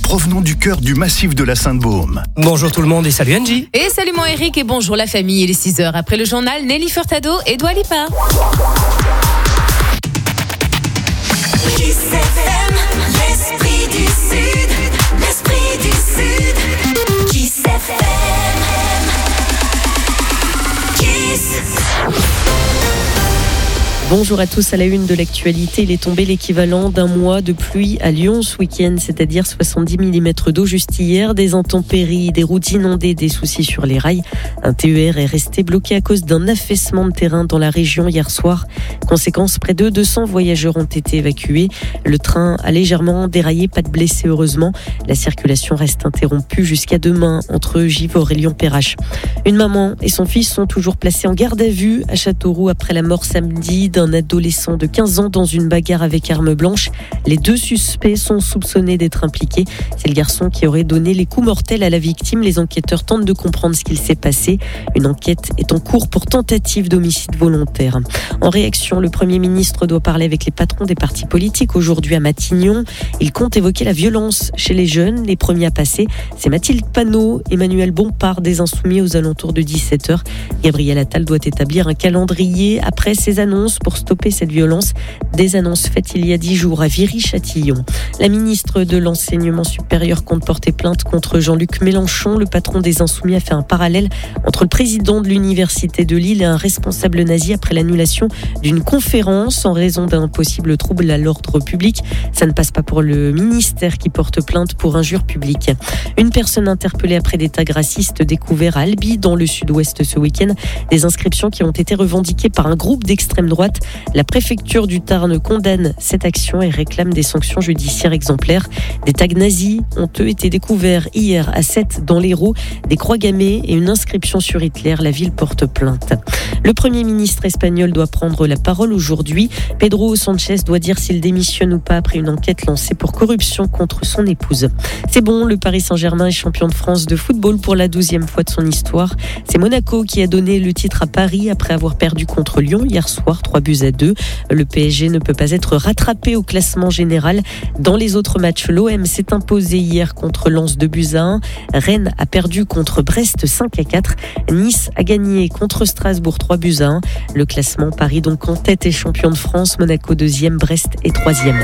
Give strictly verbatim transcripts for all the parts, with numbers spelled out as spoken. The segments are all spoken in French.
provenant du cœur du massif de la Sainte-Baume. Bonjour tout le monde et salut Angie. Et salut mon Eric et bonjour la famille. Il est six heures après le journal, Nelly Furtado et Dua Lipa. Kiss F M, l'esprit du Sud, l'esprit du Sud. Kiss F M, Kiss. Bonjour à tous, à la une de l'actualité, il est tombé l'équivalent d'un mois de pluie à Lyon ce week-end, c'est-à-dire soixante-dix millimètres d'eau juste hier, des intempéries, des routes inondées, des soucis sur les rails. Un T E R est resté bloqué à cause d'un affaissement de terrain dans la région hier soir. Conséquence, près de deux cents voyageurs ont été évacués. Le train a légèrement déraillé, pas de blessés heureusement. La circulation reste interrompue jusqu'à demain entre Givors et Lyon-Perrache. Une maman et son fils sont toujours placés en garde à vue à Châteauroux après la mort samedi d'un adolescent de quinze ans dans une bagarre avec arme blanche. Les deux suspects sont soupçonnés d'être impliqués. C'est le garçon qui aurait donné les coups mortels à la victime. Les enquêteurs tentent de comprendre ce qu'il s'est passé. Une enquête est en cours pour tentative d'homicide volontaire. En réaction, le Premier ministre doit parler avec les patrons des partis politiques aujourd'hui à Matignon. Il compte évoquer la violence chez les jeunes. Les premiers à passer, c'est Mathilde Panot, Emmanuel Bompard des Insoumis aux alentours de dix-sept heures. Gabriel Attal doit établir un calendrier après ses annonces pour stopper cette violence. Des annonces faites il y a dix jours à Viry-Châtillon. La ministre de l'Enseignement supérieur compte porter plainte contre Jean-Luc Mélenchon. Le patron des Insoumis a fait un parallèle entre le président de l'Université de Lille et un responsable nazi après l'annulation d'une conférence en raison d'un possible trouble à l'ordre public. Ça ne passe pas pour le ministère qui porte plainte pour injure publique. Une personne interpellée après des tags racistes découverts à Albi dans le sud-ouest ce week-end. Des inscriptions qui ont été revendiquées par un groupe d'extrême droite. La préfecture du Tarn condamne cette action et réclame des sanctions judiciaires exemplaires. Des tags nazis ont eux été découverts hier à Sète dans l'Hérault. Des croix gammées et une inscription sur Hitler. La ville porte plainte. Le Premier ministre espagnol doit prendre la parole aujourd'hui. Pedro Sánchez doit dire s'il démissionne ou pas après une enquête lancée pour corruption contre son épouse. C'est bon, le Paris Saint-Germain est champion de France de football pour la douzième fois de son histoire. C'est Monaco qui a donné le titre à Paris après avoir perdu contre Lyon hier soir, trois buts à deux. Le P S G ne peut pas être rattrapé au classement général. Dans les autres matchs, l'O M s'est imposé hier contre Lens deux buts à un. Rennes a perdu contre Brest cinq à quatre. Nice a gagné contre Strasbourg trois buts à un. Le classement, Paris donc en tête et champion de France. Monaco deuxième, Brest est troisième.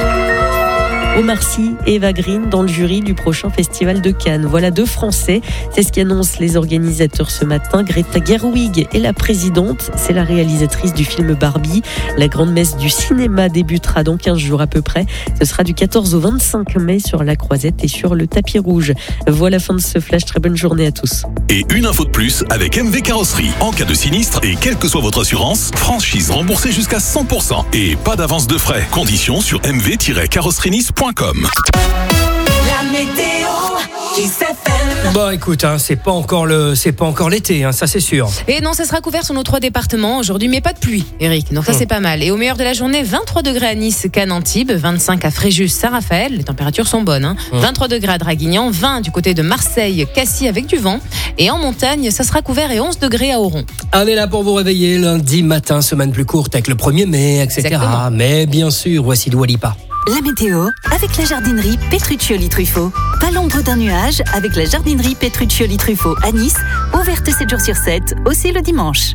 Omar Sy et Eva Green dans le jury du prochain festival de Cannes. Voilà deux Français, c'est ce qu'annoncent les organisateurs ce matin. Greta Gerwig est la présidente, c'est la réalisatrice du film Barbie. La grande messe du cinéma débutera dans quinze jours à peu près. Ce sera du quatorze au vingt-cinq mai sur la Croisette et sur le tapis rouge. Voilà, fin de ce flash, très bonne journée à tous. Et une info de plus avec M V Carrosserie. En cas de sinistre et quelle que soit votre assurance, franchise remboursée jusqu'à cent pour cent. Et pas d'avance de frais. Conditions sur m v tiret carrosserie nice point com. La météo, Kiss F M. Bon écoute, hein, c'est pas encore le, c'est pas encore l'été, hein, ça c'est sûr. Et non, ça sera couvert sur nos trois départements aujourd'hui, mais pas de pluie, Eric. Donc ça, Hum. c'est pas mal. Et au meilleur de la journée, vingt-trois degrés à Nice, Cannes, Antibes, vingt-cinq à Fréjus, Saint-Raphaël. Les températures sont bonnes. Hein. Hum. vingt-trois degrés à Draguignan, vingt du côté de Marseille, Cassis avec du vent. Et en montagne, ça sera couvert et onze degrés à Oron. On est là pour vous réveiller lundi matin, semaine plus courte avec le premier mai, et cetera. Exactement. Mais bien sûr, voici Dua Lipa. La météo avec la jardinerie Petruccioli-Truffaut. Pas l'ombre d'un nuage avec la jardinerie Petruccioli-Truffaut à Nice, ouverte sept jours sur sept, aussi le dimanche.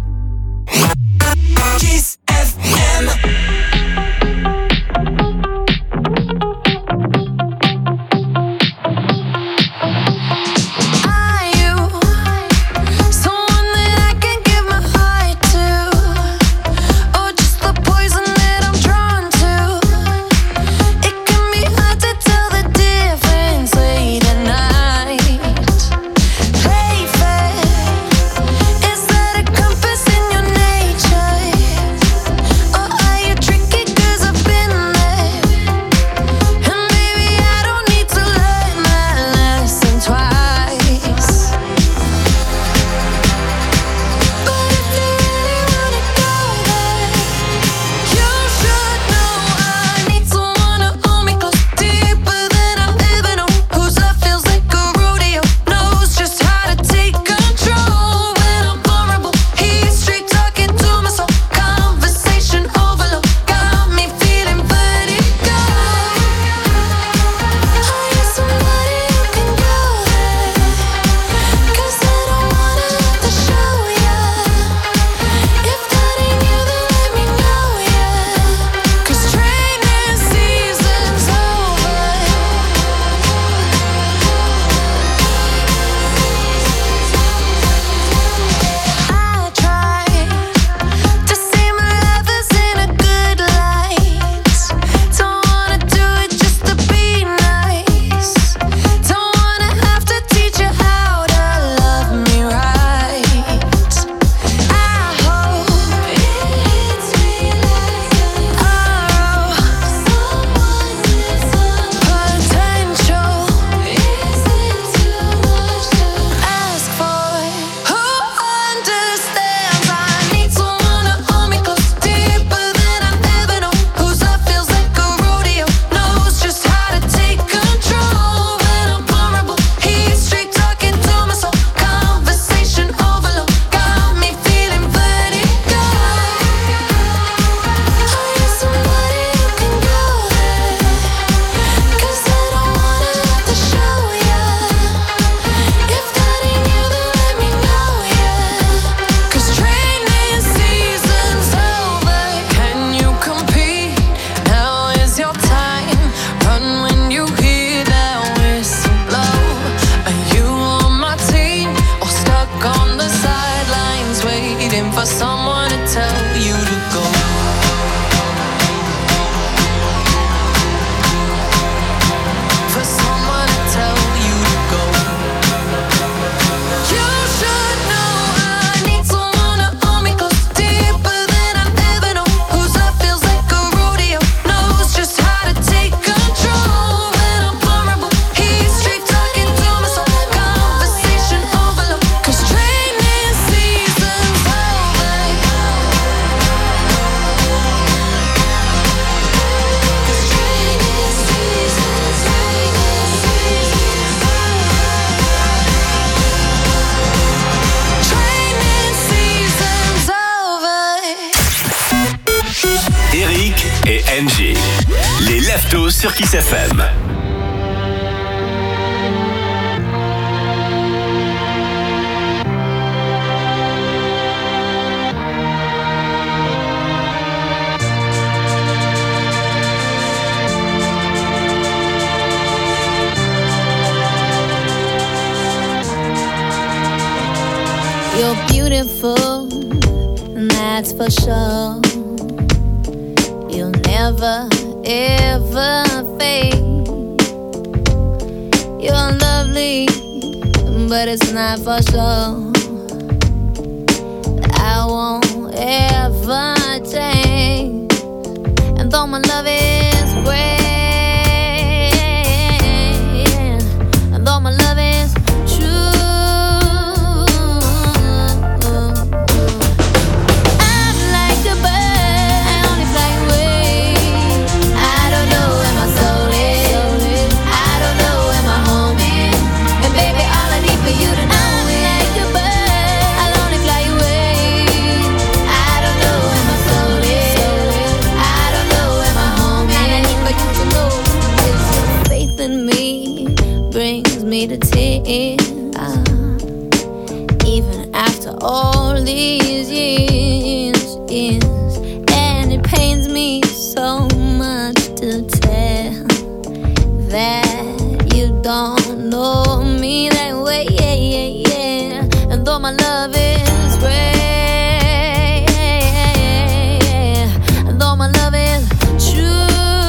Kiss F M. Is that a compass in your nature? Or are you météo sur Kiss F M. You're beautiful, and that's for sure. You'll never, ever fade. You're lovely, but it's not for sure. I won't ever change. And though my love is great, and though my love is me to tears, uh, even after all these years, years, and it pains me so much to tell that you don't know me that way, yeah, yeah, yeah. And though my love is great, and though my love is true,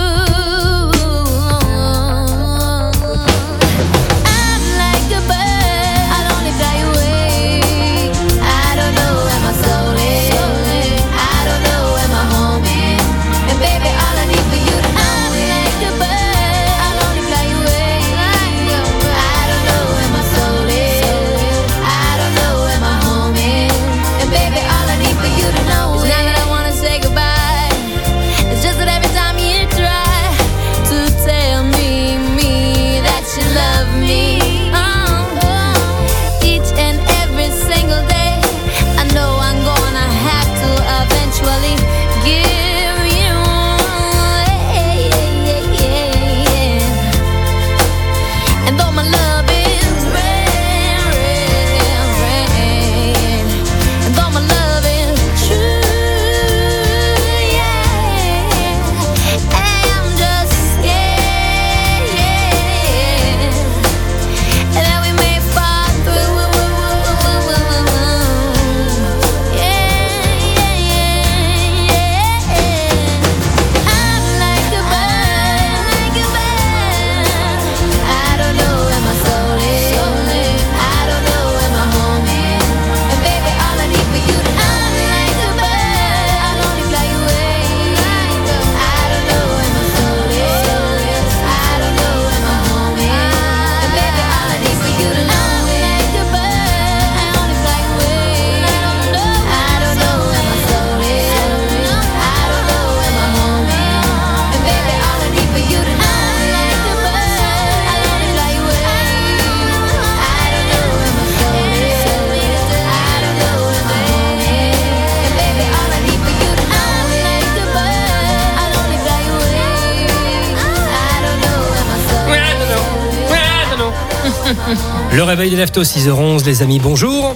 Le réveil des Leftos, six heures onze, les amis, bonjour.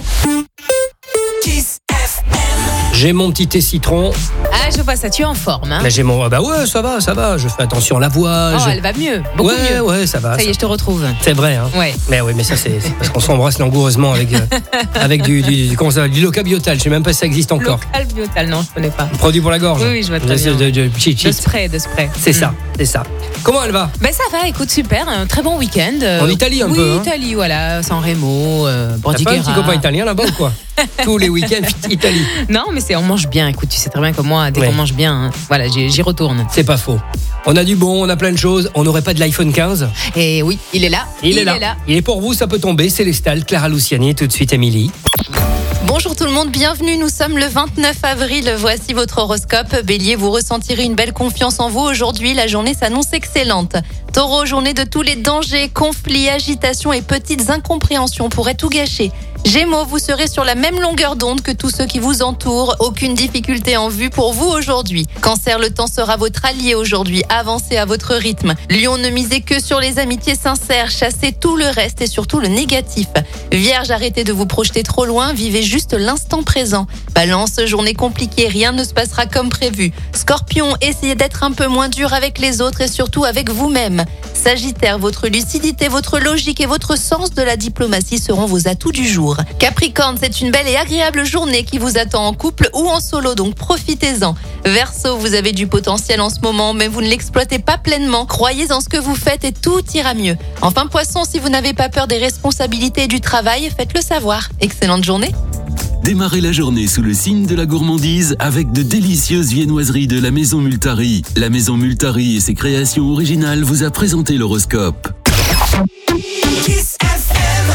J'ai mon petit thé citron. Ah, je vois ça, tu es en forme. Hein. Mais j'ai mon. Bah ouais, ça va, ça va. Je fais attention à la voix. Oh, je... elle va mieux. Beaucoup ouais, mieux. Ouais, ça va. Ça y est, je te retrouve. C'est vrai, hein. Ouais. Mais oui, mais ça, c'est, c'est parce qu'on s'embrasse langoureusement avec, euh, avec du, du, du, comment ça, du Locabiotal. Je sais même pas si ça existe encore. Locabiotal, non, je connais pas. Produit pour la gorge. Oui, oui, je vois très bien. De, de, de, de, de spray, de spray. C'est mm. ça, c'est ça. Comment elle va? Ben ça va, écoute, super. Un très bon week-end. En Italie, un oui, peu. Oui, hein. Italie, voilà. San Remo, euh, Bordighera. T'as pas un petit copain italien là-bas ou quoi? Tous les week-ends, Italie. Non, mais c'est, on mange bien. Écoute, tu sais très bien comme moi, dès ouais. qu'on mange bien, hein, voilà, j'y, j'y retourne. C'est pas faux. On a du bon, on a plein de choses. On n'aurait pas de l'iPhone quinze. Et oui, il est là. Il, il est, là. est là. Il est pour vous, ça peut tomber. Célestal, Clara Luciani, tout de suite Émilie. Bonjour tout le monde, bienvenue, nous sommes le vingt-neuf avril, voici votre horoscope. Bélier, vous ressentirez une belle confiance en vous aujourd'hui, la journée s'annonce excellente. Taureau, journée de tous les dangers, conflits, agitations et petites incompréhensions pourraient tout gâcher. Gémeaux, vous serez sur la même longueur d'onde que tous ceux qui vous entourent. Aucune difficulté en vue pour vous aujourd'hui. Cancer, le temps sera votre allié aujourd'hui. Avancez à votre rythme. Lion, ne misez que sur les amitiés sincères. Chassez tout le reste et surtout le négatif. Vierge, arrêtez de vous projeter trop loin. Vivez juste l'instant présent. Balance, journée compliquée. Rien ne se passera comme prévu. Scorpion, essayez d'être un peu moins dur avec les autres et surtout avec vous-même. Sagittaire, votre lucidité, votre logique et votre sens de la diplomatie seront vos atouts du jour. Capricorne, c'est une belle et agréable journée qui vous attend en couple ou en solo, donc profitez-en. Verseau, vous avez du potentiel en ce moment, mais vous ne l'exploitez pas pleinement. Croyez en ce que vous faites et tout ira mieux. Enfin, Poisson, si vous n'avez pas peur des responsabilités et du travail, faites-le savoir. Excellente journée. Démarrez la journée sous le signe de la gourmandise avec de délicieuses viennoiseries de la Maison Multari. La Maison Multari et ses créations originales vous a présenté l'horoscope. Kiss F M.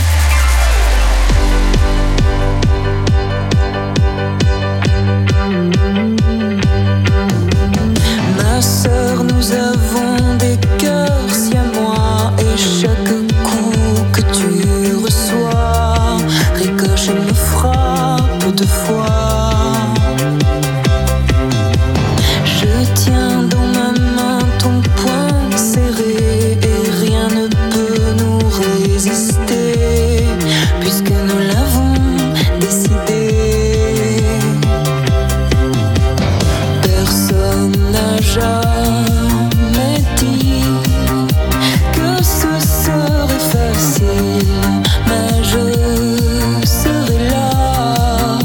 Ma sœur, nous avons des cœurs siamois et chaque coup que tu reçois ricoche et me frappe deux fois. Je tiens dans ma main ton poing serré et rien ne peut nous résister puisque nous l'avons décidé. Personne n'a jamais dit que ce serait facile, mais je serai là.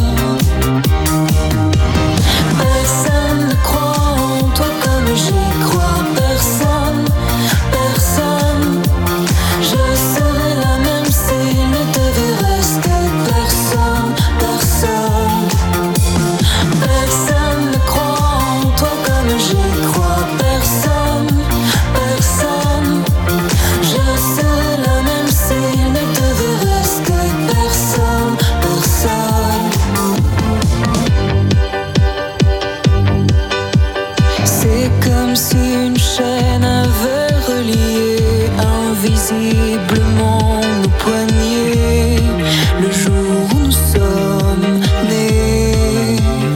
Personne ne croit en toi comme j'y crois. Personne, personne. Je serai la même s'il ne devait rester personne, personne. Personne ne croit en toi comme j'y crois. Personne, personne. Je serai la même s'il ne devait rester personne, personne. C'est comme si une chaîne avait relié invisiblement nos poignets le jour où nous sommes nés.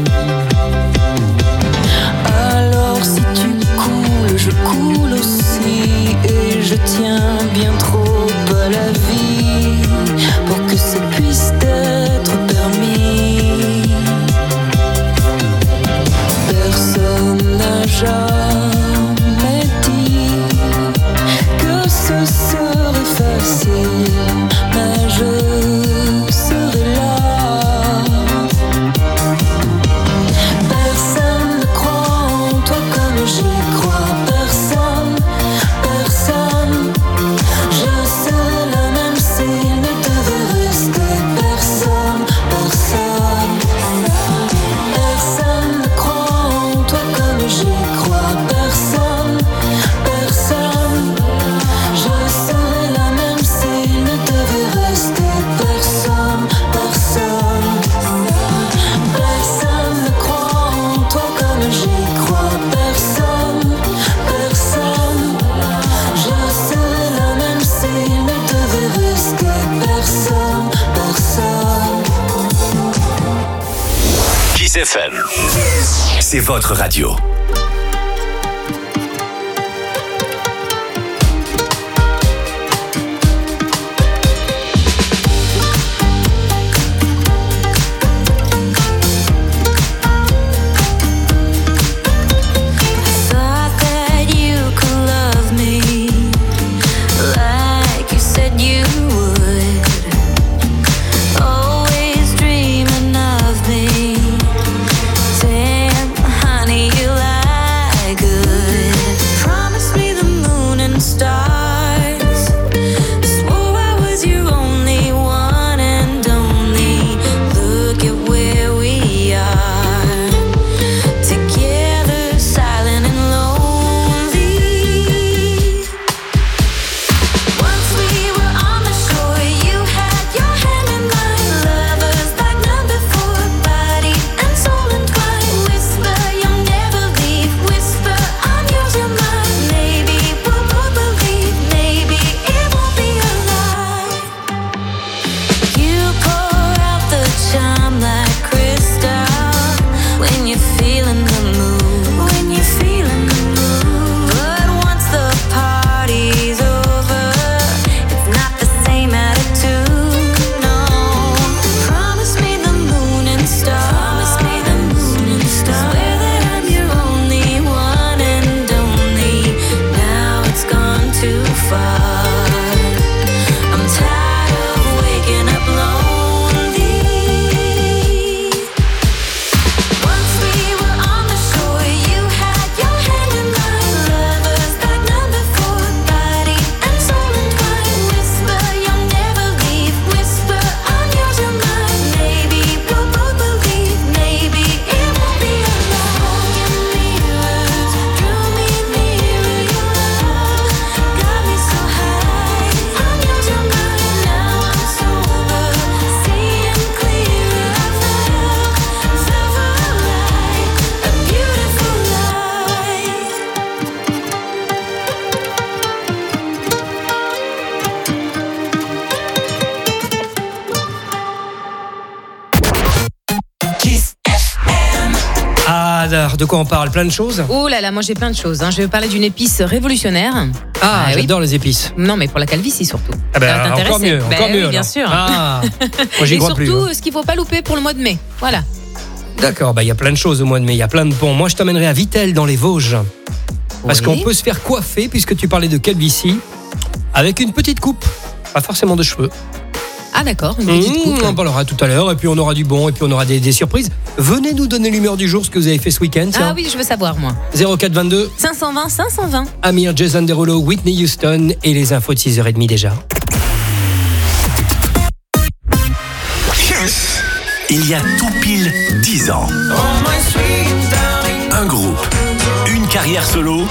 Alors si tu coules, je coule aussi et je tiens bien trop à la vie pour que ça puisse être permis. Personne n'a jamais dit que ce serait facile, mais je serai là. Personne ne croit en toi comme j'y crois. Personne, personne. Je serai la même s'il ne devait rester personne, personne. Personne ne croit en toi comme j'y crois. Personne, personne. Je serai la même s'il ne devait rester personne, personne. Personne ne croit en toi comme j'y crois. Personne, personne. Je serai la même s'il ne devait rester personne, personne. Kiss F M. C'est votre radio. Thought that you could love me like you said you would. Always dreaming of me. Damn, honey, you lied. Jada, de quoi on parle? Plein de choses? Oh là là, moi j'ai plein de choses. Hein. Je vais parler d'une épice révolutionnaire. Ah, Ah, oui. j'adore les épices. Non, mais pour la calvitie surtout. Ah ben, Ça va t'intéresser. encore mieux, Ben encore oui, mieux. bien alors. sûr. Ah, moi j'y Et crois surtout, plus. hein. ce qu'il faut pas louper pour le mois de mai. Voilà. D'accord, bah il y a plein de choses au mois de mai, il y a plein de bons. Moi je t'emmènerai à Vittel dans les Vosges. Parce Oui. qu'on peut se faire coiffer, puisque tu parlais de calvitie, avec une petite coupe. Pas forcément de cheveux. Ah d'accord, une petite Mmh, coupe. on en parlera tout à l'heure, et puis on aura du bon, et puis on aura des, des surprises. Venez nous donner l'humeur du jour, ce que vous avez fait ce week-end. Ah tiens. oui, je veux savoir moi. zéro quatre vingt-deux, cinq cent vingt, cinq cent vingt. Amir, Jason Derulo, Whitney Houston, et les infos de six heures trente déjà. Il y a tout pile dix ans. Un groupe, une carrière solo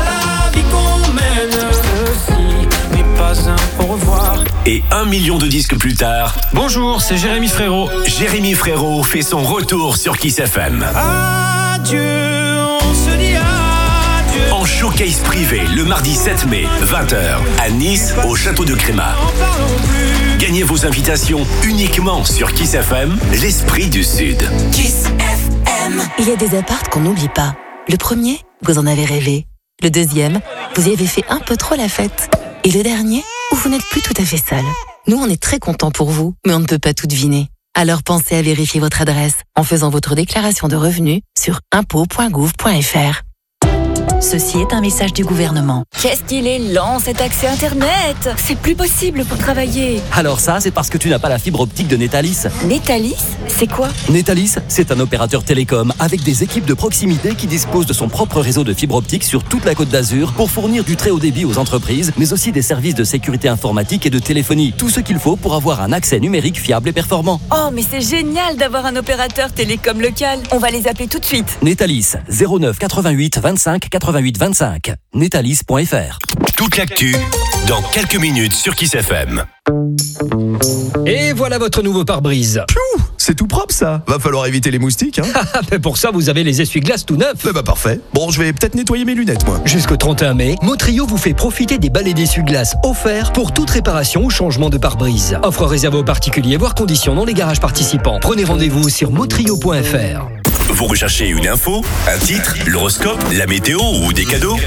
et un million de disques plus tard. Bonjour, c'est Jérémy Frérot. Jérémy Frérot fait son retour sur Kiss F M. Adieu, on se dit adieu. En showcase privé le mardi sept mai, vingt heures, à Nice, au château de Crémat. Gagnez vos invitations uniquement sur Kiss F M, l'esprit du Sud. Kiss F M. Il y a des apparts qu'on n'oublie pas. Le premier, vous en avez rêvé. Le deuxième, vous y avez fait un peu trop la fête. Et le dernier, où vous n'êtes plus tout à fait seul. Nous, on est très contents pour vous, mais on ne peut pas tout deviner. Alors pensez à vérifier votre adresse en faisant votre déclaration de revenus sur impôts point gouv point f r. Ceci est un message du gouvernement. Qu'est-ce qu'il est lent cet accès Internet. C'est plus possible pour travailler. Alors ça, c'est parce que tu n'as pas la fibre optique de Netalis. Netalis, c'est quoi? Netalis, c'est un opérateur télécom avec des équipes de proximité qui disposent de son propre réseau de fibre optique sur toute la Côte d'Azur pour fournir du très haut débit aux entreprises, mais aussi des services de sécurité informatique et de téléphonie. Tout ce qu'il faut pour avoir un accès numérique fiable et performant. Oh, mais c'est génial d'avoir un opérateur télécom local. On va les appeler tout de suite. Netalis, zéro neuf quatre-vingt-huit vingt-cinq quatre-vingt-huit vingt-cinq. Netalis point f r. Toute l'actu, dans quelques minutes sur Kiss F M. Et voilà votre nouveau pare-brise. Piou, c'est tout propre ça. Va falloir éviter les moustiques, hein. Mais pour ça, vous avez les essuie-glaces tout neufs. Eh bah parfait. Bon, je vais peut-être nettoyer mes lunettes, moi. Jusqu'au trente et un mai, Motrio vous fait profiter des balais d'essuie-glaces offerts pour toute réparation ou changement de pare-brise. Offre réservée aux particuliers, voire conditions dans les garages participants. Prenez rendez-vous sur motrio point f r. Vous recherchez une info, un titre, l'horoscope, la météo ou des cadeaux?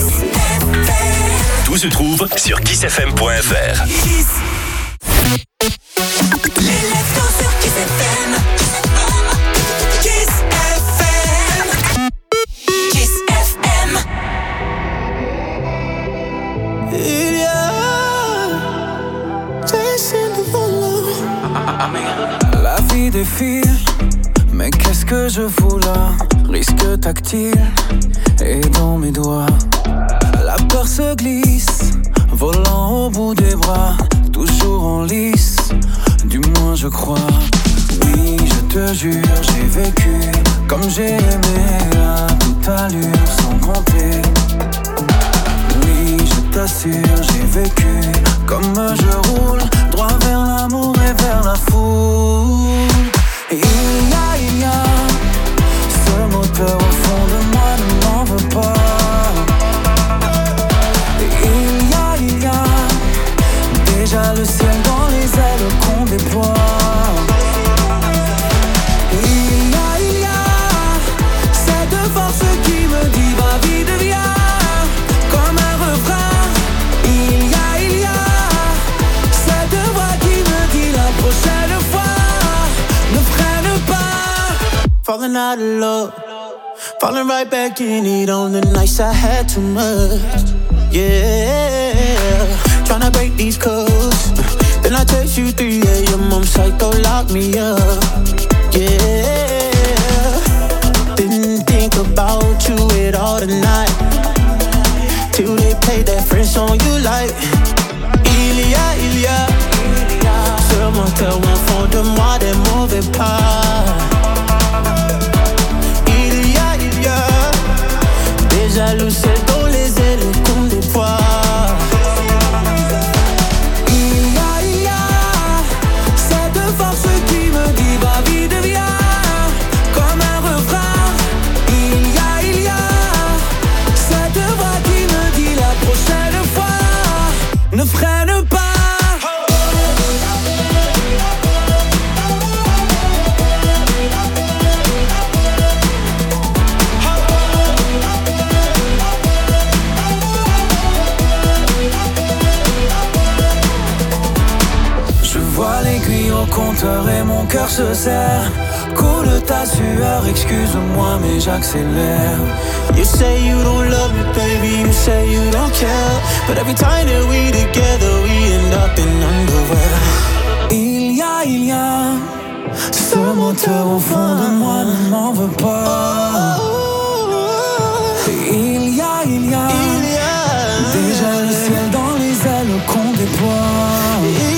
Tout se trouve sur kiss f m point f r. Les leftos sur Kiss F M. Kiss F M. Kiss F M. Il y a Jason Derulo. La vie défile, mais qu'est-ce que je fous là? Risque tactile et dans mes doigts. La peur se glisse, volant au bout des bras, toujours en lice, du moins je crois. Oui, je te jure, j'ai vécu comme j'ai aimé à toute allure sans compter. Oui, je t'assure, j'ai vécu comme je roule, droit vers l'amour et vers la foule. Et il y a, il y a ce moteur au fond de moi, ne m'en veux pas. Et il y a, il y a déjà le ciel dans les ailes qu'on déploie. Et il y a, il y a cette force qui me dit va vite viens, comme un refrain. Il y a, il y a cette voix qui me dit la prochaine fois ne freine pas. Falling out of love, falling right back in it on the nights I had too much. Yeah, tryna break these codes. Then I text you three a.m. I'm psycho, lock me up. Yeah, didn't think about you at all tonight, till they played that French song you like. Il y a, il y a ce moteur au fond de moi, des mauvais pas. Il y a, il y a déjà le ciel dans les ailes qu'on déploie. Il y a, il y a cette force qui me dit va au compteur et mon cœur se serre. Coule ta sueur, excuse-moi mais j'accélère. You say you don't love me, baby, you say you don't care. But every time that we together, we end up in underwear. Il y a, il y a ce moteur au fond de moi, ne m'en veux pas. Il y a, il y a, Il y a déjà le ciel dans les ailes qu'on déploie.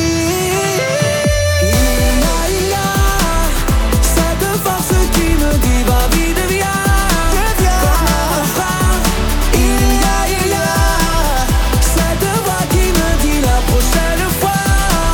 Il y a, il y a cette force qui me dit va vite, viens. Comme un repas. Il y a, il y a cette voix qui me dit la prochaine fois.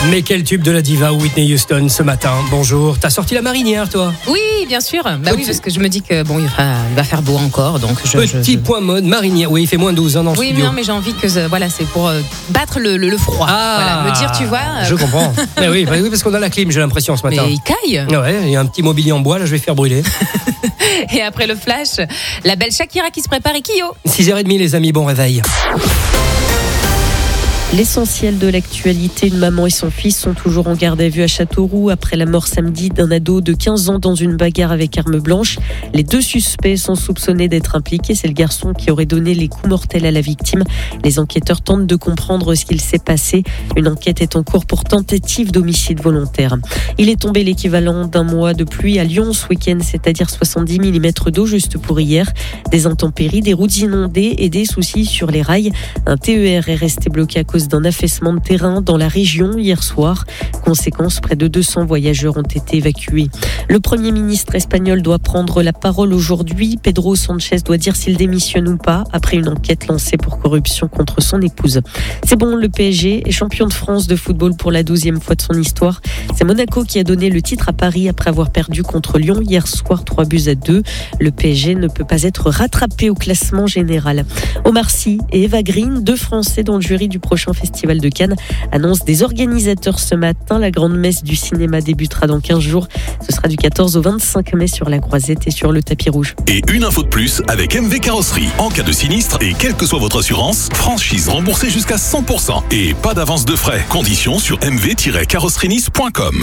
Mais quel tube de la diva Whitney Houston ce matin. Bonjour, t'as sorti la marinière toi? Oui, bien sûr. Bah Petit... oui, parce que je me dis que bon, il va, il va faire beau encore, donc je. Petit je, je... point mode marinière. Oui, il fait moins douze hein, dans le oui, studio. Oui, mais j'ai envie que euh, voilà, c'est pour euh, battre le, le, le froid. Ah, voilà, me dire, tu vois. Euh... Je comprends. mais oui, bah oui, parce qu'on a la clim, j'ai l'impression ce matin. Mais il caille. Ouais, il y a un petit mobilier en bois, là, je vais faire brûler. Et après le flash, la belle Shakira qui se prépare et Kyo. six heures trente les amis, bon réveil. L'essentiel de l'actualité, une maman et son fils sont toujours en garde à vue à Châteauroux après la mort samedi d'un ado de quinze ans dans une bagarre avec arme blanche. Les deux suspects sont soupçonnés d'être impliqués. C'est le garçon qui aurait donné les coups mortels à la victime. Les enquêteurs tentent de comprendre ce qu'il s'est passé. Une enquête est en cours pour tentative d'homicide volontaire. Il est tombé l'équivalent d'un mois de pluie à Lyon ce week-end, c'est-à-dire soixante-dix millimètres d'eau juste pour hier. Des intempéries, des routes inondées et des soucis sur les rails. Un T E R est resté bloqué à cause d'un affaissement de terrain dans la région hier soir. Conséquence, près de deux cents voyageurs ont été évacués. Le Premier ministre espagnol doit prendre la parole aujourd'hui. Pedro Sanchez doit dire s'il démissionne ou pas après une enquête lancée pour corruption contre son épouse. C'est bon, le P S G est champion de France de football pour la douzième fois de son histoire. C'est Monaco qui a donné le titre à Paris après avoir perdu contre Lyon hier soir trois buts à deux. Le P S G ne peut pas être rattrapé au classement général. Omar Sy et Eva Green, deux Français dans le jury du prochain Festival de Cannes, annoncent des organisateurs ce matin. La grande messe du cinéma débutera dans quinze jours. Ce sera du quatorze au vingt-cinq mai sur la Croisette et sur le tapis rouge. Et une info de plus avec M V Carrosserie. En cas de sinistre et quelle que soit votre assurance, franchise remboursée jusqu'à cent pour cent. Et pas d'avance de frais. Conditions sur m v tiret carrosserie nice point com.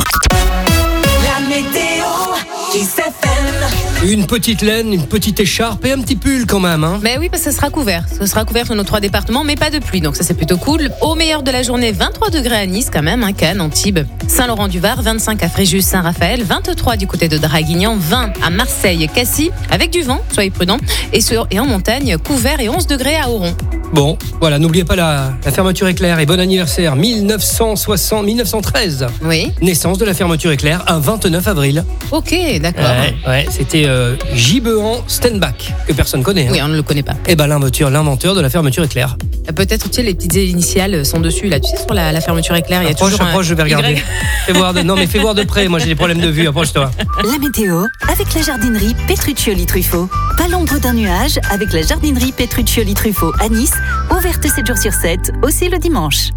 La météo qui s'appelle. Une petite laine, une petite écharpe et un petit pull quand même. Hein. Mais oui, parce que ça sera couvert. Ça sera couvert sur nos trois départements, mais pas de pluie. Donc ça, c'est plutôt cool. Au meilleur de la journée, vingt-trois degrés à Nice quand même, hein, Cannes, Antibes, Saint-Laurent-du-Var, vingt-cinq à Fréjus, Saint-Raphaël, vingt-trois du côté de Draguignan, vingt à Marseille, Cassis, avec du vent, soyez prudents. Et, sur, et en montagne, couvert et onze degrés à Oron. Bon, voilà, n'oubliez pas la, la fermeture éclair et bon anniversaire, dix-neuf cent soixante, dix-neuf cent treize. Oui. Naissance de la fermeture éclair, un vingt-neuf avril. Ok, d'accord. Ouais, ouais, c'était euh, Gibehan Stenbach, que personne connaît. Hein. Oui, on ne le connaît pas. Et ben l'inventeur, l'inventeur de la fermeture éclair. Peut-être, tu sais, les petites initiales sont dessus, là, tu sais, sur la, la fermeture éclair. Il y a approche, toujours approche, un... je vais regarder. Fais voir de... Non, mais fais voir de près, moi j'ai des problèmes de vue, approche-toi. La météo, avec la jardinerie Petruccioli Truffaut. Pas l'ombre d'un nuage, avec la jardinerie Petruccioli Truffaut à Nice, ouverte sept jours sur sept, aussi le dimanche.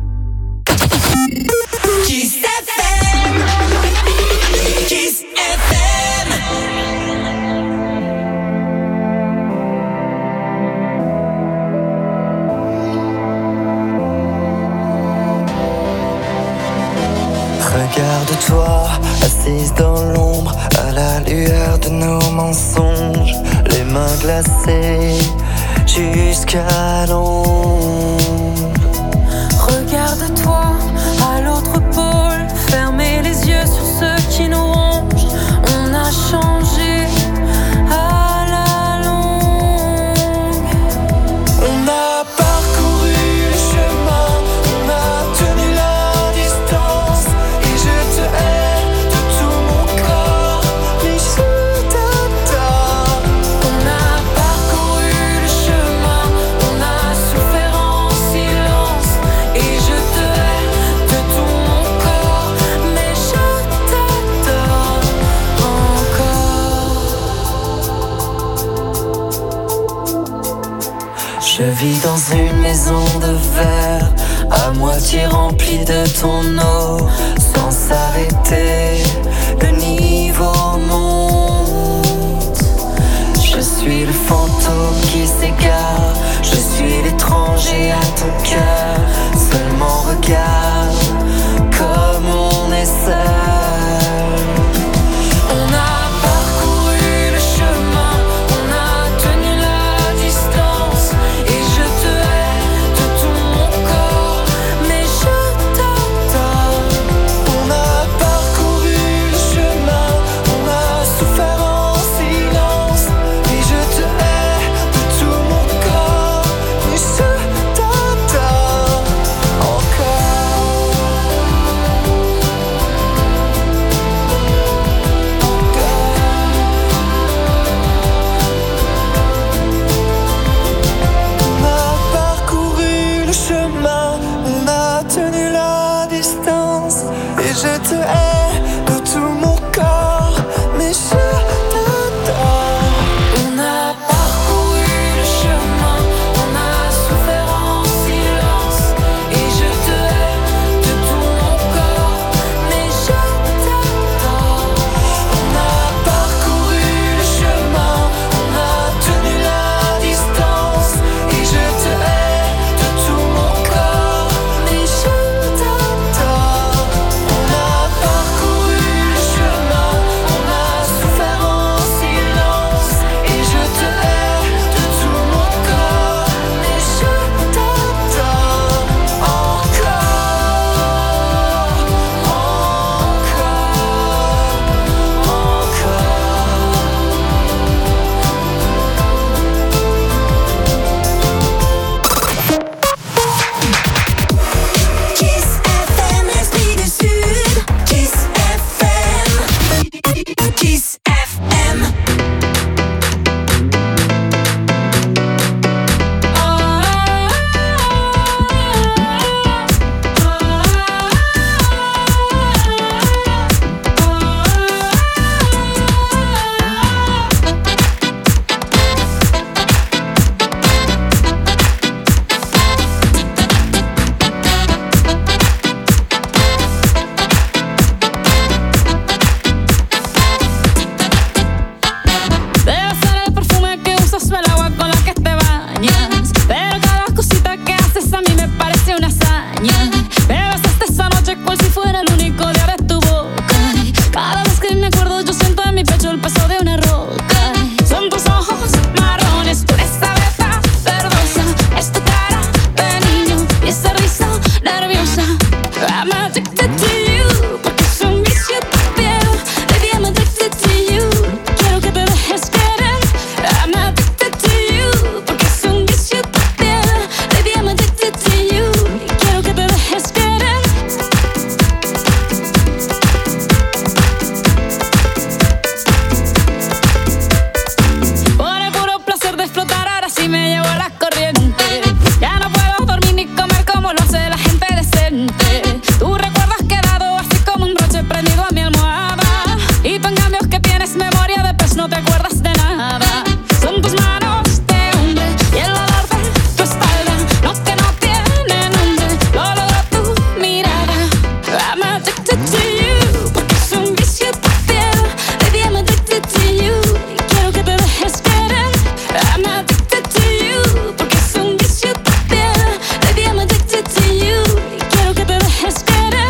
Kiss F M. Kiss F M. Regarde-toi, assise dans l'ombre, à la lueur de nos mensonges, les mains glacées jusqu'à l'ombre. Regarde-toi à l'autre pôle, fermez les yeux sur ceux qui nous rongent. On a changé à la longue. On a parcouru le chemin, on a tenu la distance. Et je te hais de tout mon corps, mais je t'adore. On a parcouru le chemin, on a souffert en silence. Et je te hais de tout mon corps, mais je t'adore encore. Je vis dans une maison de verre, à moitié remplie de ton eau, sans s'arrêter, le niveau monte. Je suis le fantôme qui s'égare, je suis l'étranger à ton cœur. Seulement regarde comme on est seul. On a parcouru le chemin, on a tenu la distance. Et je te hais de tout mon corps, mais je t'adore Et je te hais de tout mon corps, mais je t'adore. On a parcouru le chemin, on a souffert en silence. Et je te hais de tout mon corps, mais je t'adore. On a parcouru le chemin, on a tenu la distance. Et je te hais de tout mon corps, mais je t'adore. On a parcouru le chemin, on a souffert en silence. Et je te hais de tout mon corps, mais je t'adore encore, Kiss F M, l'esprit du Sud. Kiss F M. Kiss F M. Debe ser el perfume que usas o el agua con la que te bañas. Pero cada cosita que haces a mí me parece una hazaña. Me besaste esa noche cual si fuera el único día de tu boca. Y cada vez que me acuerdo yo siento en mi pecho el peso de una roca. Son tus ojos marrones, tú eres abeja verdosa. Es tu cara de niño y esa risa nerviosa. I'm addicted to you, porque es un vicio tu piel. Baby, I'm addicted to you. Quiero que te dejes querer. I'm addicted to you, porque es un vicio tu piel. Baby, I'm addicted to you. Quiero que te dejes querer. Por el puro placer de explotar, ahora sí me llevo la corriente. Ya no puedo dormir ni comer como lo hace la gente decente. Tú recuerdas quedado así como un broche prendido a mi almohada. Y tú en cambio que tienes memoria de pez no te acuerdas de nada. Son tus manos de hombre y el olor de tu espalda, los que no tienen nombre, lo logra tu mirada. I'm addicted to you, porque es un vicio tu piel. Baby, I'm addicted to you, quiero que te dejes querer. I'm addicted to you, porque es un vicio tu piel. Baby, I'm addicted to you, quiero que te dejes querer.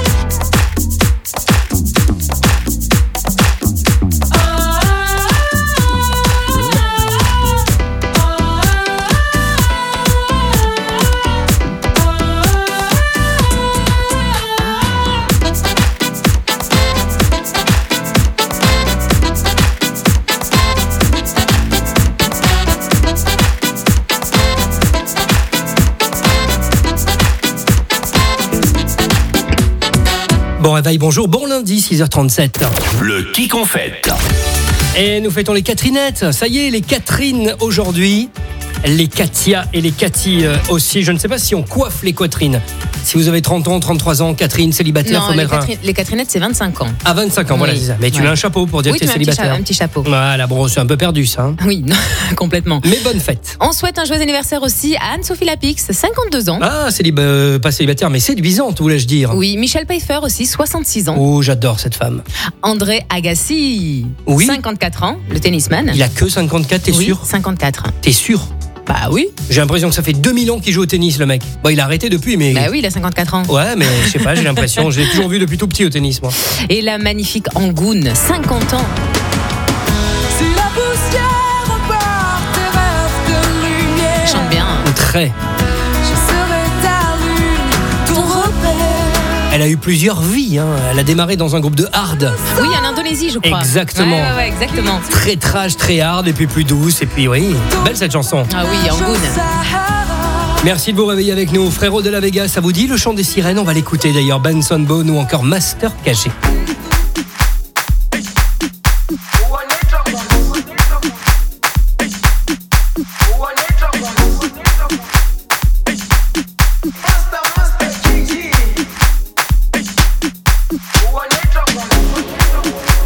Bon réveil, bonjour, bon lundi, six heures trente-sept. Le qui qu'on fête. Et nous fêtons les Catherinettes. Ça y est, les Catherine aujourd'hui. Les Katia et les Cathy euh, aussi. Je ne sais pas si on coiffe les Catherine. Si vous avez trente ans, trente-trois ans, Catherine, célibataire, Non, faut les, mettre un... Catherine- les Catherinettes, c'est vingt-cinq ans. À vingt-cinq ans, voilà, Oui. c'est ça. Mais tu Ouais. mets un chapeau pour dire Oui, que tu t'es mets un petit, célibataire. cha- un petit chapeau. Voilà, bon, c'est un peu perdu ça. hein. Oui, non, complètement. Mais bonne fête. On souhaite un joyeux anniversaire aussi à Anne-Sophie Lapix, cinquante-deux ans. Ah, célib- euh, pas célibataire, mais séduisante, voulais-je dire. Oui, Michel Pfeiffer aussi, soixante-six ans. Oh, j'adore cette femme. André Agassi, Oui. cinquante-quatre ans, le tennisman. Il a que cinquante-quatre, t'es oui, sûr cinquante-quatre. T'es sûr Bah oui. J'ai l'impression que ça fait deux mille ans qu'il joue au tennis, le mec. Bon, il a arrêté depuis, mais... Bah oui, il a cinquante-quatre ans. Ouais, mais je sais pas, j'ai l'impression. Je l'ai toujours vu depuis tout petit au tennis, moi. Et la magnifique Angoune, cinquante ans. Si la poussière repart tes rêves de lumière, Chante bien. Très. je serai ta lune, ton repère. Elle a eu plusieurs vies. Hein. Elle a démarré dans un groupe de hard. Oui, en Indonésie, je crois. Exactement. Ouais, ouais, ouais, exactement. Très trash, très hard, et puis plus douce. Et puis, oui, belle cette chanson. Ah oui, Angoune. Merci de vous réveiller avec nous. Frérot de la Vega, ça vous dit le chant des sirènes? On va l'écouter d'ailleurs. Benson Boone ou encore Master Caché.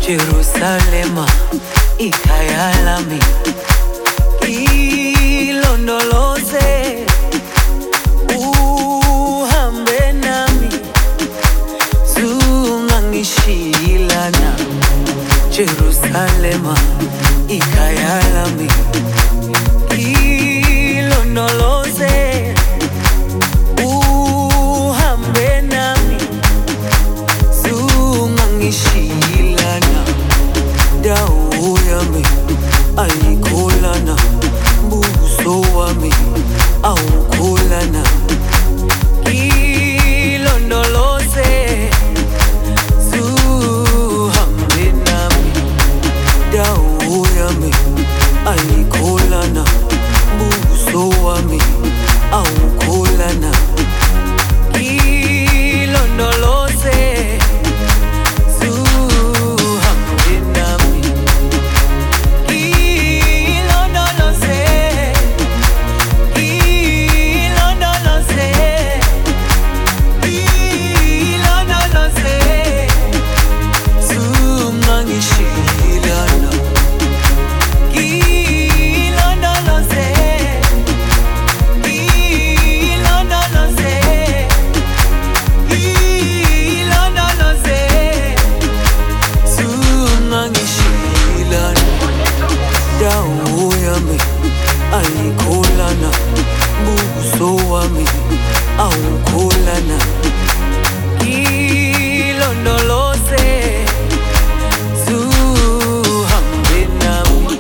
Jerusalema ikayalami ilondoloze uhambe nami zungangishilana Jerusalema ikayalami ilondoloze uhambe nami zungangishilana dawo yami ayikholana buso wami awukholana ilondoloze zuhambe nami dawo yami ayikholana buso wami awukholana ilondoloze ayikholana buso wami awukholana ilondoloze zuhambe nami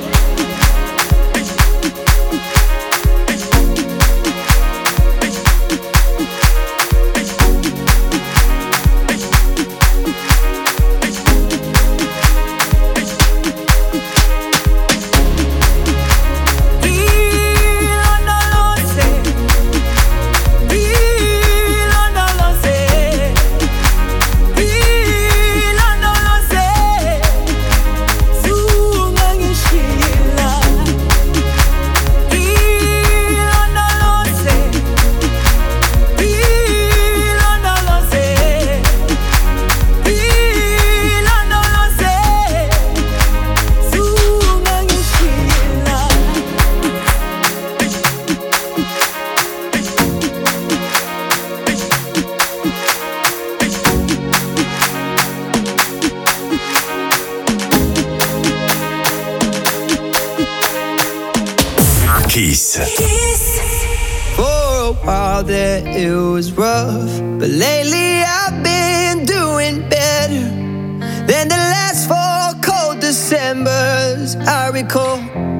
Kiss. For a while there it was rough, but lately I've been doing better than the last four cold Decembers I recall.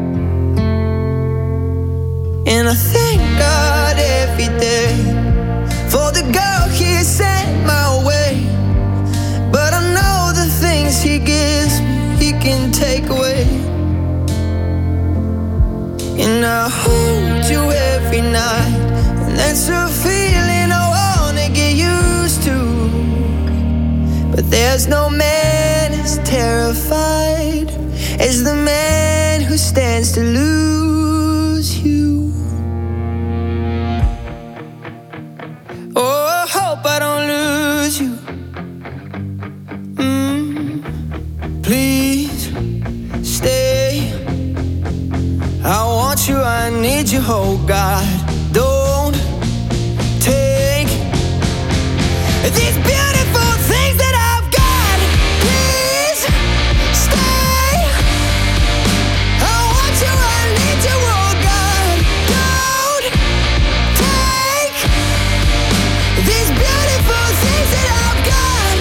And I thank God every day for the girl He sent my way. But I know the things He gives me He can take away. And I hold you every night, and that's a feeling I wanna get used to. But there's no man as terrified as the man who stands to lose you. Oh, I hope I don't lose you. Mm, please stay. I want you, I need you, oh God. Don't take these beautiful things that I've got. Please stay. I want you, I need you, oh God. Don't take these beautiful things that I've got.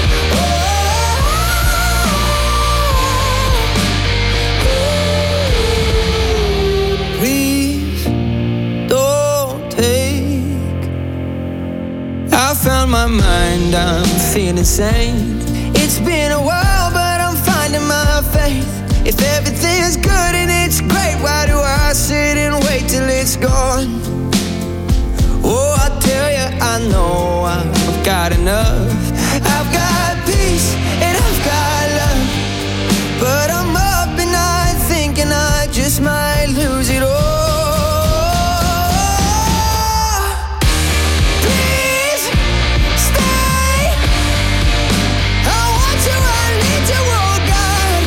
Oh, please don't take. I found my mind, I'm feeling sane. It's been a while, but I'm finding my faith. If everything's good and it's great, why do I sit and wait till it's gone? Oh, I tell you, I know I've got enough. I've got peace and I've got love, but I'm up and night thinking I just might lose it all. Please stay. I want you, I need you, oh God.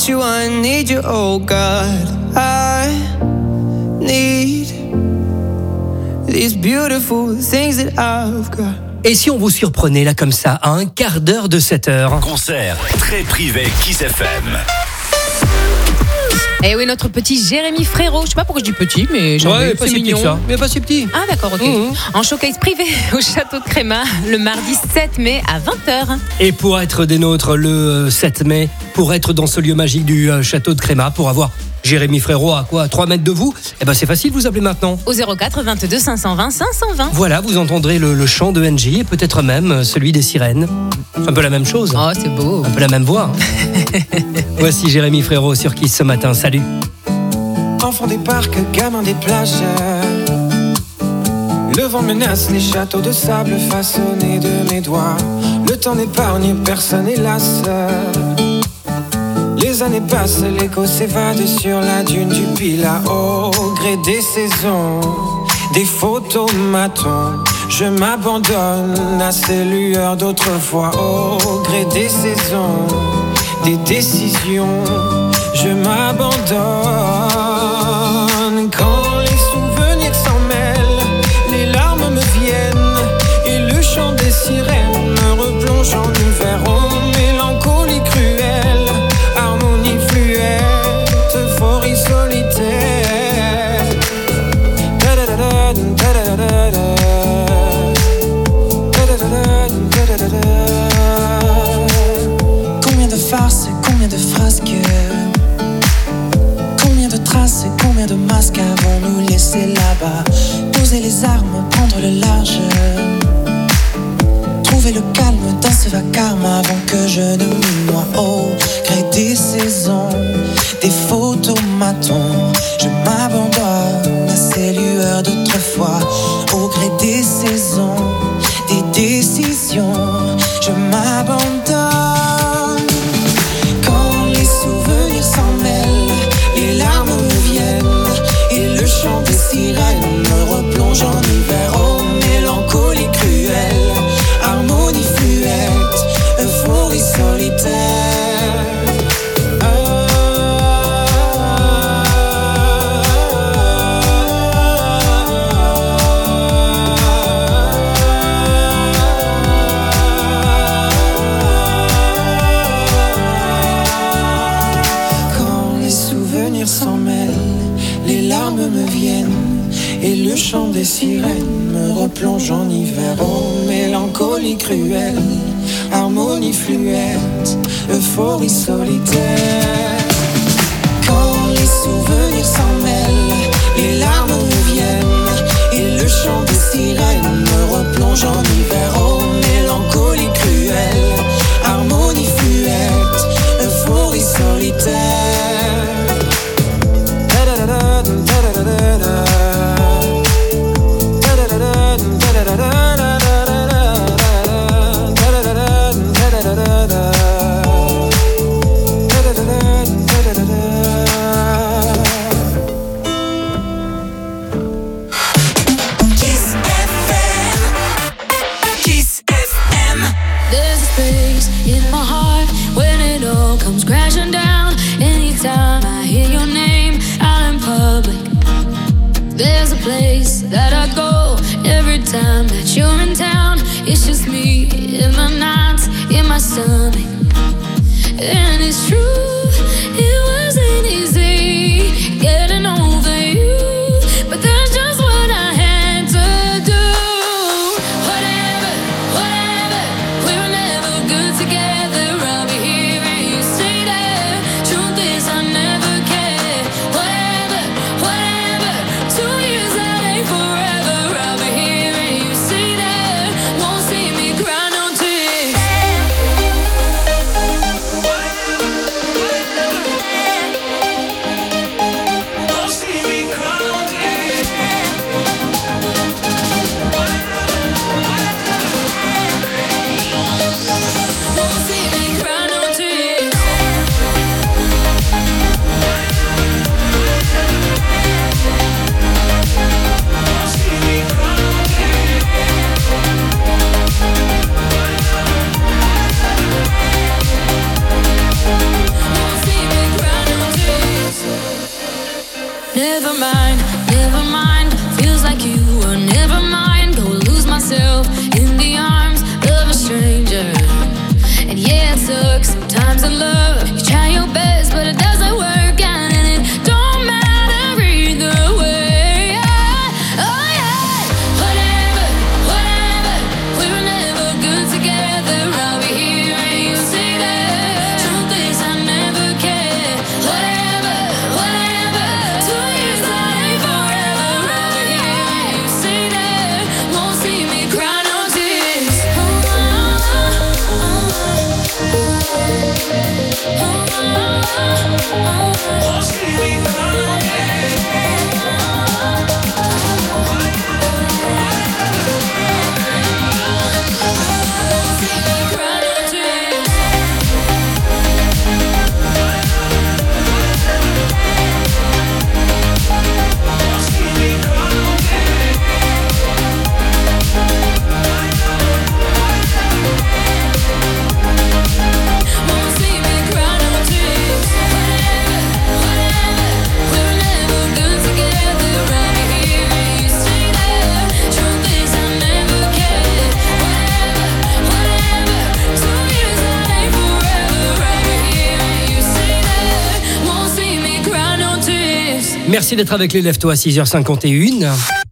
want you, I need you, oh God. I need these beautiful things that I've got. Et si on vous surprenait là comme ça, à un quart d'heure de sept heures? Concert très privé Kiss F M. Et oui, notre petit Jérémy Frérot, je sais pas pourquoi je dis petit, mais j'en Ouais, veux, pas c'est si petit mignon. que ça. Mais pas si petit. Ah d'accord, ok. Mmh. En showcase privé au château de Crémat, le mardi sept mai à vingt heures. Et pour être des nôtres le sept mai, pour être dans ce lieu magique du euh, château de Crémat, pour avoir Jérémy Frérot à quoi, trois mètres de vous, eh ben c'est facile, vous appelez maintenant. Au zéro quatre vingt-deux cinq cent vingt cinq cent vingt. Voilà, vous entendrez le, le chant de N J et peut-être même euh, celui des sirènes. C'est un peu la même chose. Oh, c'est beau. Un peu la même voix. hein. Voici Jérémy Frérot sur Kiss ce matin. Salut. Enfant des parcs, gamin des plages. Le vent menace les châteaux de sable façonnés de mes doigts. Le temps n'épargne personne, hélas. Les années passent, l'écho s'évade sur la dune du Pilat. Au gré des saisons, des photomatons, je m'abandonne à ces lueurs d'autrefois. Au gré des saisons, des décisions, je m'abandonne. Quand les souvenirs s'en mêlent, les larmes me viennent et le chant des sirènes me replonge en hiver. Oh, mélancolie cruelle, harmonie fluette, euphorie solitaire. Combien de farces, combien de frasques, combien de traces, combien de masques avons-nous laissé là-bas? Poser les armes, prendre le large, trouver le calme dans ce vacarme avant que je ne me noie. Au gré des saisons, des photomatons, je m'abandonne à ces lueurs d'autrefois. Au gré des saisons, des décisions, je m'abandonne. Quand les souvenirs s'en mêlent, les larmes me viennent et le chant des sirènes me replonge en hiver. Oh, mélancolie cruelle, harmonie fluette, euphorie solitaire. Quand les souvenirs s'en mêlent, les larmes me viennent et le chant des sirènes me replonge en hiver. Oh, mélancolie cruelle, harmonie fluette, euphorie solitaire. Quand les souvenirs s'en mêlent, les larmes me viennent et le chant des sirènes me replonge en hiver. Oh, mélancolie cruelle, harmonie fluette, euphorie solitaire. There's a space in my heart when it all comes crashing down. Anytime I hear your name out in public, there's a place that I go every time that you're in town. It's just me in my nights, in my stomach. And it's true, it wasn't easy getting over you, but that's just what I had to do. Whatever, whatever, we were never good together. I'll be here and you stay there. Truth is I never cared. Whatever, whatever, two years that ain't forever. I'll be here and you stay there. Won't see me cry no tears. Merci d'être avec les Lève-toi à six heures cinquante et une.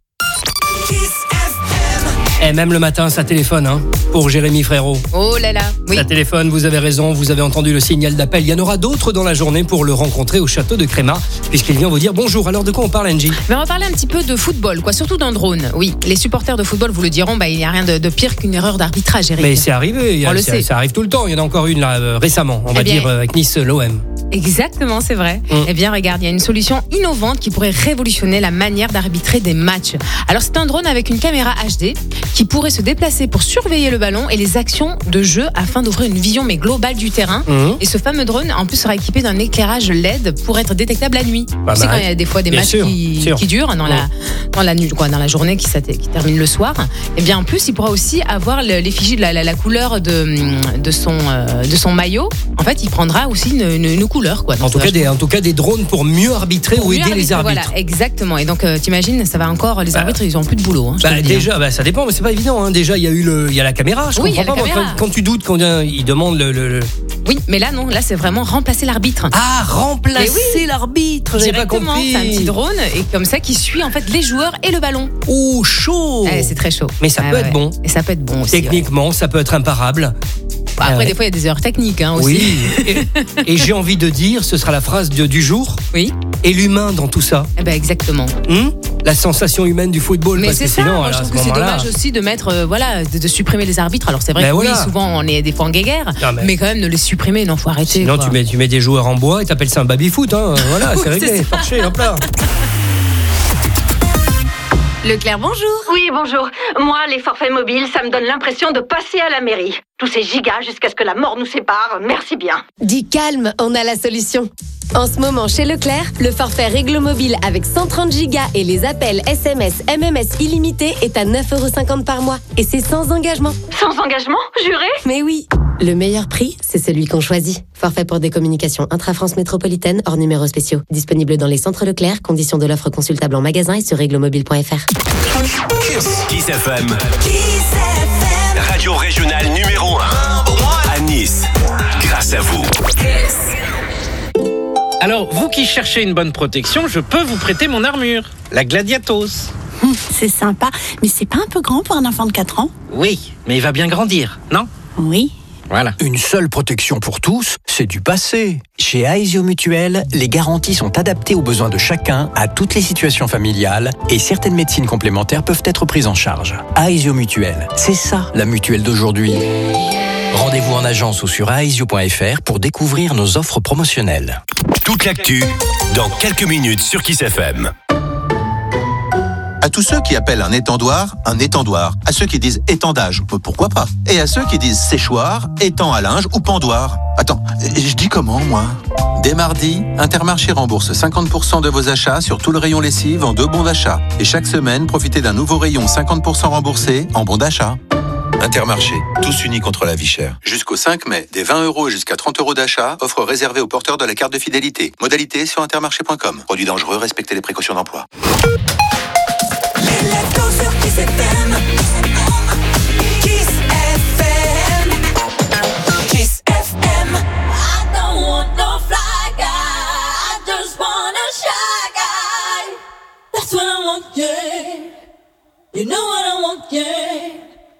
Et même le matin, ça téléphone, hein, pour Jérémy Frérot. Oh là là, oui. Ça téléphone, vous avez raison, vous avez entendu le signal d'appel. Il y en aura d'autres dans la journée pour le rencontrer au château de Crémat, puisqu'il vient vous dire bonjour. Alors de quoi on parle, Angie? Mais on va parler un petit peu de football, quoi, surtout d'un drone. Oui, les supporters de football vous le diront, bah, il n'y a rien de, de pire qu'une erreur d'arbitrage, Eric. Mais c'est arrivé, il y a, on le ça, sait. ça arrive tout le temps. Il y en a encore une là, euh, récemment, on Eh va bien, dire euh, avec Nice, l'O M. Exactement, c'est vrai. Mm. Eh bien, regarde, il y a une solution innovante qui pourrait révolutionner la manière d'arbitrer des matchs. Alors, c'est un drone avec une caméra H D qui pourrait se déplacer pour surveiller le ballon et les actions de jeu afin d'offrir une vision mais globale du terrain. Mm. Et ce fameux drone, en plus, sera équipé d'un éclairage L E D pour être détectable la nuit. Pas Tu sais, mal. quand il y a des fois des Bien matchs sûr, qui, sûr. qui durent dans Mm. la dans la nuit, quoi, dans la journée qui, s'atte- qui termine le soir. Et bien, en plus, il pourra aussi avoir le- l'effigie de la, la, la couleur de de son euh, de son maillot. En fait, il prendra aussi une, une, une couleur, quoi. En Donc, tout, ça cas, va des, en tout cas, des drones pour mieux arbitrer pour ou mieux aider les arbitrer, arbitres. Voilà, exactement. Et donc, euh, t'imagines, ça va encore. Les Bah, arbitres, ils ont plus de boulot. Hein, je te Bah, le dis, hein. déjà, bah, ça dépend, mais c'est pas évident. Hein. Déjà, il y a eu le, il y a la caméra. Je Oui, il y a comprends la pas. moi, caméra. Quand, quand tu doutes, quand euh, ils demandent le, le- le- Oui, mais là, non. Là, c'est vraiment remplacer l'arbitre. Ah, remplacer Mais oui. l'arbitre. J'avais pas Directement, compris. c'est un petit drone et comme ça qui suit en fait les joueurs et le ballon. Oh, chaud. Ouais, c'est très chaud. Mais ça Ouais, peut ouais, être ouais. bon. Et ça peut être bon aussi. ouais. Techniquement, ça peut être imparable. Bah, après, Ouais. des fois, il y a des erreurs techniques hein, aussi. Oui. Et, et j'ai envie de dire, ce sera la phrase de- du jour. Oui. Et l'humain dans tout ça. Eh ben, exactement. Hmm la sensation humaine du football. Mais parce c'est que ça, sinon, moi, à je trouve ce que c'est moment-là- dommage aussi de mettre, euh, voilà, de, de supprimer les arbitres. Alors c'est vrai Ben que voilà. oui, souvent on est des fois en guéguerre, Non, mais- mais... quand même de les supprimer, non, faut arrêter. Sinon, quoi. tu mets, tu mets des joueurs en bois et t'appelles ça un baby-foot. Hein. Voilà, Oui, c'est réglé. c'est ça. Torché, hop là. Leclerc, bonjour. Oui, bonjour. Moi, les forfaits mobiles, ça me donne l'impression de passer à la mairie. Tous ces gigas jusqu'à ce que la mort nous sépare, merci bien. Dis calme, on a la solution. En ce moment, chez Leclerc, le forfait Réglo Mobile avec cent trente gigas et les appels S M S, M M S illimités est à neuf euros cinquante par mois. Et c'est sans engagement. Sans engagement, juré? Mais oui. Le meilleur prix, c'est celui qu'on choisit. Forfait pour des communications intra-France métropolitaine, hors numéros spéciaux. Disponible dans les centres Leclerc, conditions de l'offre consultable en magasin et sur réglomobile point f r. Kiss F M. Radio régionale numéro un. À Nice. Grâce à vous. Alors, vous qui cherchez une bonne protection, je peux vous prêter mon armure, la Gladiatos. Hum, c'est sympa, mais c'est pas un peu grand pour un enfant de quatre ans? Oui, mais il va bien grandir, non? Oui. Voilà. Une seule protection pour tous, c'est du passé. Chez Aesio Mutuel, les garanties sont adaptées aux besoins de chacun, à toutes les situations familiales, et certaines médecines complémentaires peuvent être prises en charge. Aesio Mutuel, c'est ça la mutuelle d'aujourd'hui. Rendez-vous en agence ou sur aesio point f r pour découvrir nos offres promotionnelles. Toute l'actu, dans quelques minutes sur Kiss F M. À tous ceux qui appellent un étendoir un étendoir, à ceux qui disent étendage, pourquoi pas, et à ceux qui disent séchoir, étang à linge ou pendoir. Attends, je dis comment moi? Dès mardi, Intermarché rembourse cinquante pour cent de vos achats sur tout le rayon lessive en deux bons d'achat. Et chaque semaine, profitez d'un nouveau rayon cinquante pour cent remboursé en bons d'achat. Intermarché, tous unis contre la vie chère. Jusqu'au cinq mai, des vingt euros jusqu'à trente euros d'achat, offre réservée aux porteurs de la carte de fidélité. Modalité sur intermarché point com. Produit dangereux, respectez les précautions d'emploi. Les leftos sur Kiss F M. Kiss F M. Kiss F M. I don't want no fly guy. I just want a shy guy. That's what I want, yeah. You know what I want, yeah.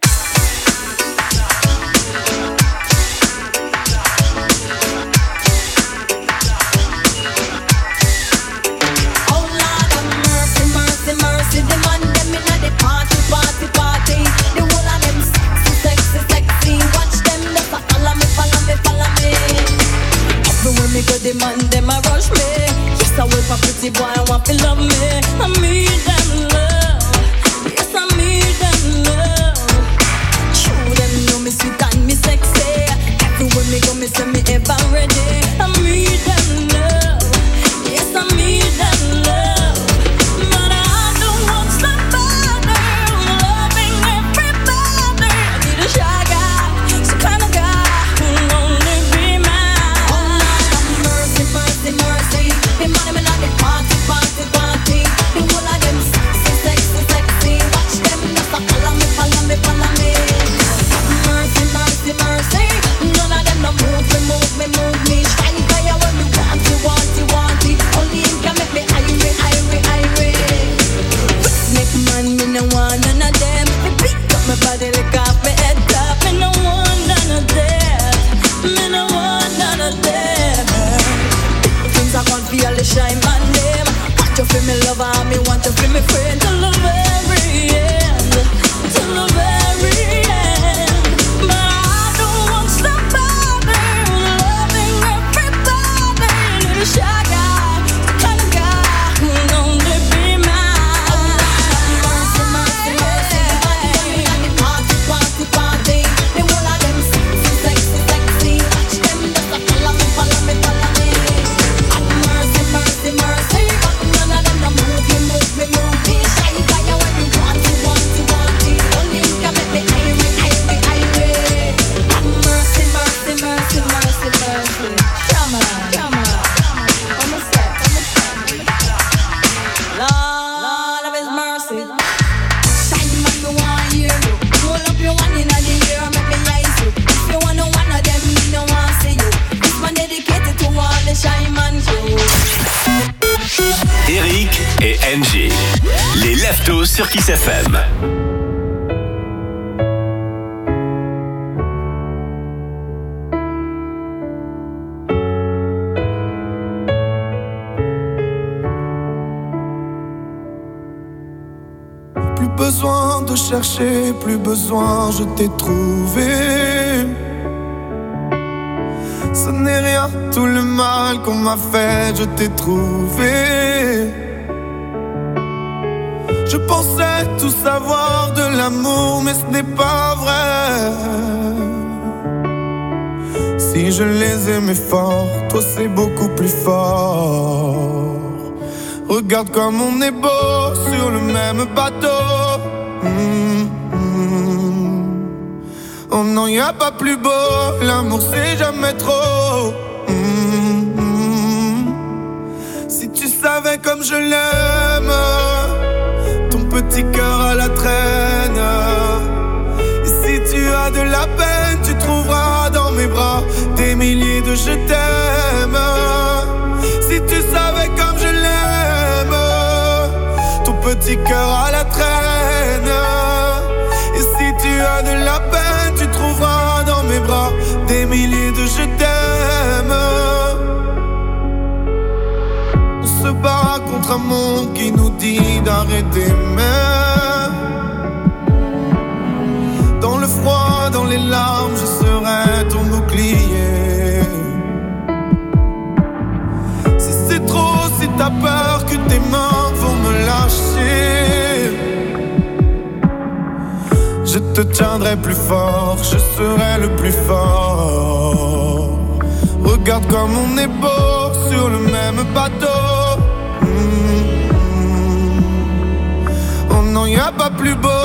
Me go the man, them a rush me. Yes, I wait for pretty boy, I want to love me. I need them love. Yes, I need them love. Show them know me sweet and me sexy. Everywhere me go, me say me ever ready. I need them love. Yes, I need them love. But I don't want somebody loving everybody. I need a shy guy, some kind of guy who'll only be mine. Mercy, mercy, the money me like the party, party, party. me friend till the very end, till the very end. But I don't want somebody loving everybody, little shy guy, the kind of guy who'll only be mine. Mercy, mercy, mercy, mercy. Party, party, party. The whole of them sexy, sexy, sexy. Watch them just a follow me, follow me, follow me. Mercy, mercy, mercy. But none of them don't move me, move me, move me. Shy guy, you want me, want you, want you, want you. Only you can make me irate, irate, irate. Mercy, mercy, mercy, mercy, mercy. Come on, come on. I'm a set, I'm a set. Lord of His mercy. Shine man, me want hear you. Roll up your one inna the air, make me eyes you. If you want no one of them, me no want see you. This one dedicated to all the shy man crew. Eric et Angie. Les Leftos sur Kiss F M. Plus besoin de chercher, plus besoin, je t'ai trouvé. Ce n'est rien, tout le mal qu'on m'a fait, je t'ai trouvé. Je pensais tout savoir de l'amour, mais ce n'est pas vrai. Si je les aimais fort, toi c'est beaucoup plus fort. Regarde comme on est beau sur le même bateau. Mmh, mmh. Oh non, y a pas plus beau, l'amour c'est jamais trop. Mmh, mmh. Si tu savais comme je l'aime, ton petit cœur à la traîne. Et si tu as de la peine, tu trouveras dans mes bras des milliers de je t'aime. Si tu savais comme je l'aime, ton petit cœur à la traîne. Et si tu as de la peine, tu trouveras dans mes bras des milliers de je t'aime. On se bat contre un monde qui nous dit d'arrêter, mais dans le froid, dans les larmes, je serai ton bouclier. Si c'est trop, si t'as peur que tes mains vont me lâcher, je te tiendrai plus fort, je serai le plus fort. Regarde comme on est beau sur le même bateau. Mmh, mmh. Oh non, y a pas plus beau,